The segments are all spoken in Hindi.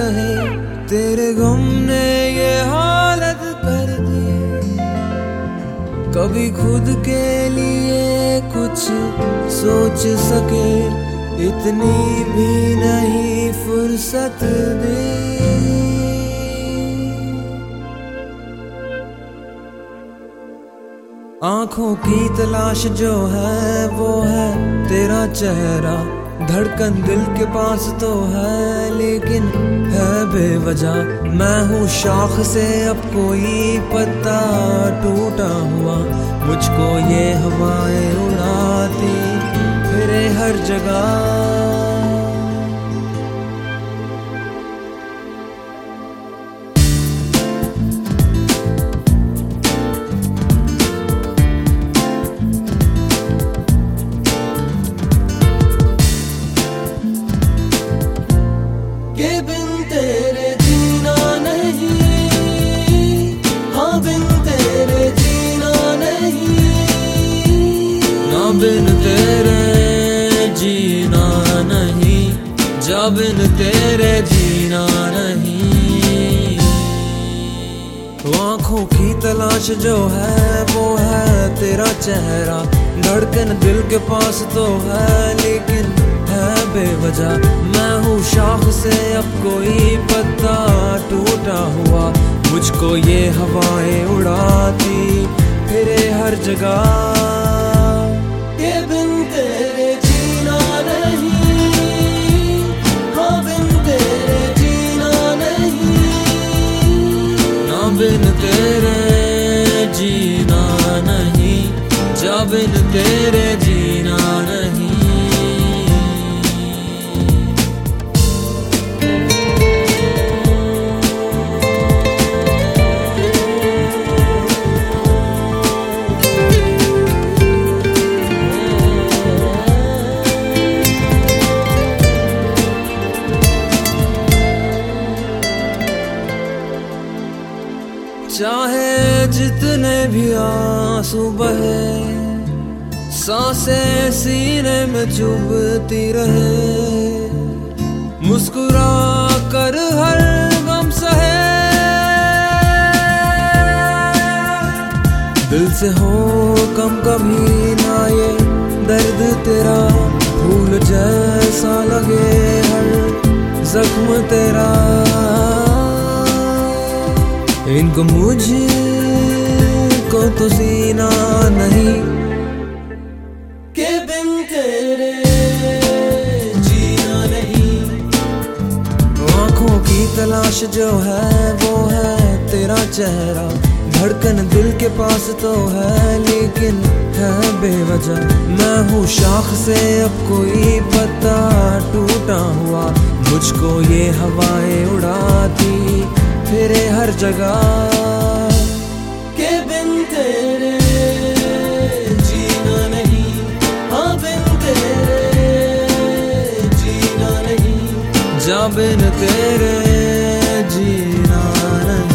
रहे, तेरे गम ने ये हालत कर दी। कभी खुद के लिए कुछ सोच सके, इतनी भी नहीं फुर्सत दी। आंखों की तलाश जो है वो है तेरा चेहरा, धड़कन दिल के पास तो है लेकिन है बेवजह। मैं हूँ शाख से अब कोई पत्ता टूटा हुआ, मुझको ये हवाएं उड़ाती फिरे हर जगह। बिन तेरे जीना नहीं, जा बिन तेरे जीना नहीं। आँखों की तलाश जो है वो है तेरा चेहरा, धड़कन दिल के पास तो है लेकिन है बेवजह। मैं हूँ शाख से अब कोई पत्ता टूटा हुआ, मुझको ये हवाएं उड़ाती फिरे हर जगह। बिन तेरे जीना नहीं, हाँ बिन तेरे जीना नहीं, ना बिन तेरे जीना नहीं, जा बिन तेरे जीना नहीं। चाहे जितने भी आंसू बहे, सांसें सीने में चुभती रहे, मुस्कुरा कर हर गम सहे, दिल से हो कम कभी ना ये दर्द तेरा, फूल जैसा लगे हर जख्म तेरा। इनको मुझे को तो सीना नहीं, के बिन तेरे जीना नहीं। आँखों की तलाश जो है वो है तेरा चेहरा, धड़कन दिल के पास तो है लेकिन है बेवजह। मैं हूँ शाख से अब कोई पत्ता टूटा हुआ, मुझको ये हवाएं उड़ाती फिरे हर जगह। के बिन तेरे जीना नहीं, हाँ बिन तेरे जीना नहीं, जा बिन तेरे जीना नहीं।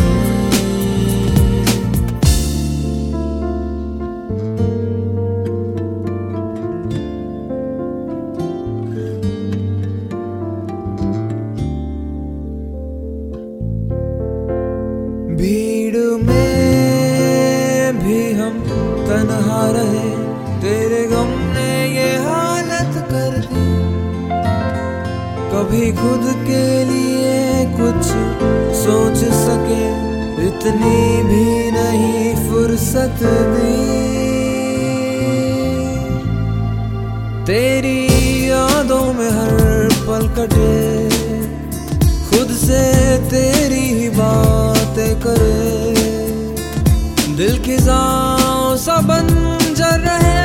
भीड़ में भी हम तन्हा रहे, तेरे गम ने ये हालत कर दी। कभी खुद के लिए कुछ सोच सके, इतनी भी नहीं फुर्सत दी। तेरी यादों में हर पल कटे, खुद से तेरी ही बातें करे, दिल की जाओ सा बंजर रहे।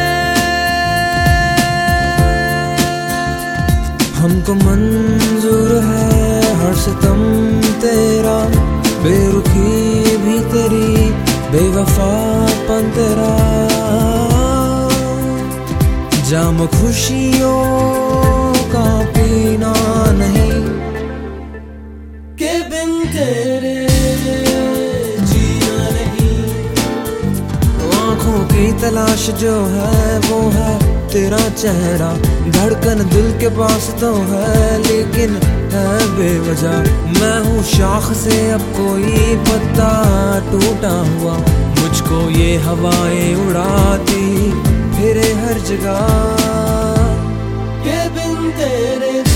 हमको मंजूर है हर सितम तेरा, बेरुखी भी तेरी, बेवफापन तेरा। जाम खुशियों का पीना नहीं, के बिन तेरे जीना नहीं। आँखों की तलाश जो है वो है तेरा चेहरा, धड़कन दिल के पास तो है लेकिन है बेवजह। मैं हूँ शाख से अब कोई पत्ता टूटा हुआ, मुझको ये हवाएं उड़ाती फिरे हर जगह। ये बिन तेरे